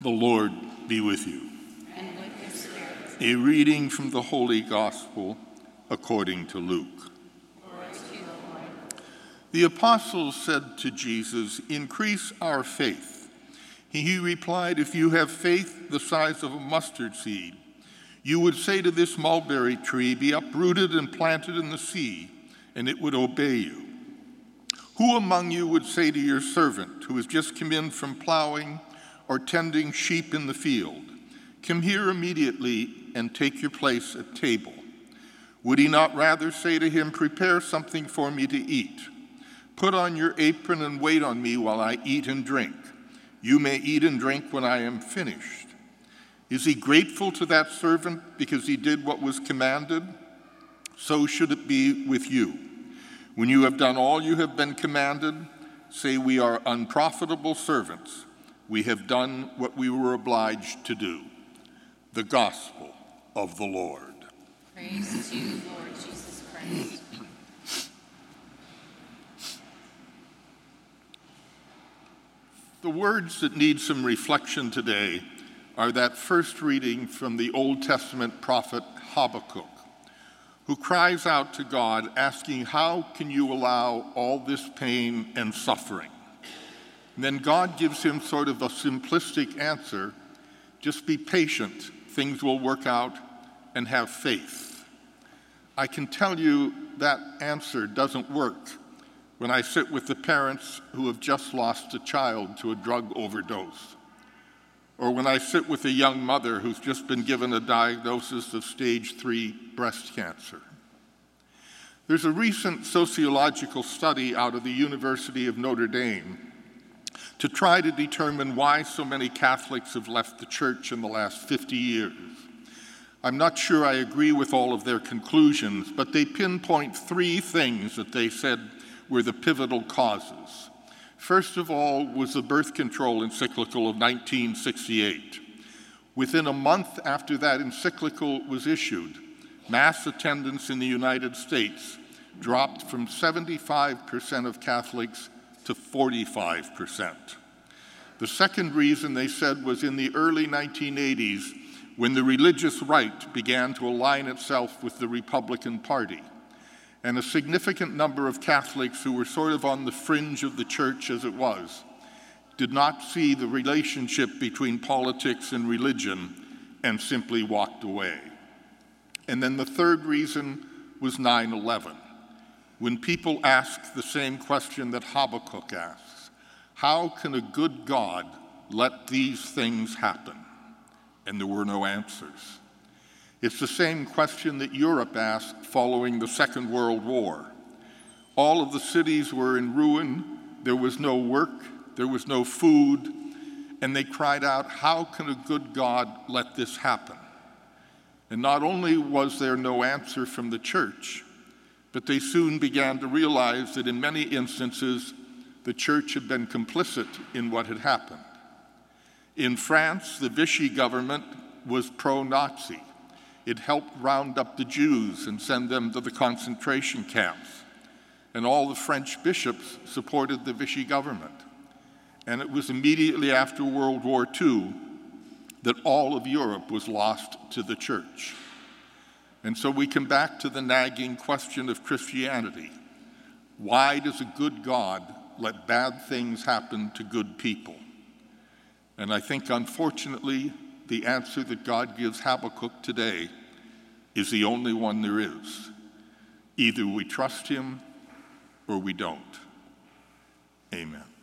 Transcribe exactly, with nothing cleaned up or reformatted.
The Lord be with you. And with your spirit. A reading from the Holy Gospel according to Luke. Glory to you, Lord. The apostles said to Jesus, "Increase our faith." He replied, "If you have faith the size of a mustard seed, you would say to this mulberry tree, 'Be uprooted and planted in the sea,' and it would obey you. Who among you would say to your servant who has just come in from plowing or tending sheep in the field, 'Come here immediately and take your place at table'? Would he not rather say to him, 'Prepare something for me to eat. Put on your apron and wait on me while I eat and drink. You may eat and drink when I am finished'? Is he grateful to that servant because he did what was commanded? So should it be with you. When you have done all you have been commanded, say, 'We are unprofitable servants. We have done what we were obliged to do.'" The Gospel of the Lord. Praise to you, Lord Jesus Christ. The words that need some reflection today are that first reading from the Old Testament prophet Habakkuk, who cries out to God asking, "How can you allow all this pain and suffering?" And then God gives him sort of a simplistic answer: just be patient, things will work out, and have faith. I can tell you that answer doesn't work when I sit with the parents who have just lost a child to a drug overdose, or when I sit with a young mother who's just been given a diagnosis of stage three breast cancer. There's a recent sociological study out of the University of Notre Dame to try to determine why so many Catholics have left the church in the last fifty years. I'm not sure I agree with all of their conclusions, but they pinpoint three things that they said were the pivotal causes. First of all was the birth control encyclical of nineteen sixty-eight. Within a month after that encyclical was issued, mass attendance in the United States dropped from seventy-five percent of Catholics to forty-five percent. The second reason, they said, was in the early nineteen eighties when the religious right began to align itself with the Republican Party. And a significant number of Catholics who were sort of on the fringe of the church as it was did not see the relationship between politics and religion and simply walked away. And then the third reason was nine eleven, when people asked the same question that Habakkuk asks: how can a good God let these things happen? And there were no answers. It's the same question that Europe asked following the Second World War. All of the cities were in ruin, there was no work, there was no food, and they cried out, "How can a good God let this happen?" And not only was there no answer from the church, but they soon began to realize that in many instances, the church had been complicit in what had happened. In France, the Vichy government was pro-Nazi. It helped round up the Jews and send them to the concentration camps. And all the French bishops supported the Vichy government. And it was immediately after World War Two that all of Europe was lost to the church. And so we come back to the nagging question of Christianity. Why does a good God let bad things happen to good people? And I think, unfortunately, the answer that God gives Habakkuk today is the only one there is. Either we trust him or we don't. Amen.